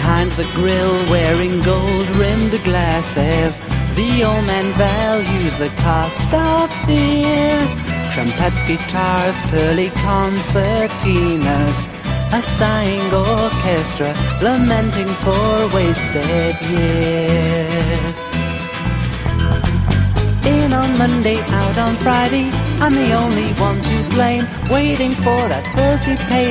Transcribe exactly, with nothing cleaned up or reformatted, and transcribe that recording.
Behind the grill, wearing gold-rimmed glasses, the old man values the cost of fears. Trumpets, guitars, pearly concertinas, a sighing orchestra lamenting for wasted years. In on Monday, out on Friday, I'm the only one to blame, waiting for that Thursday pay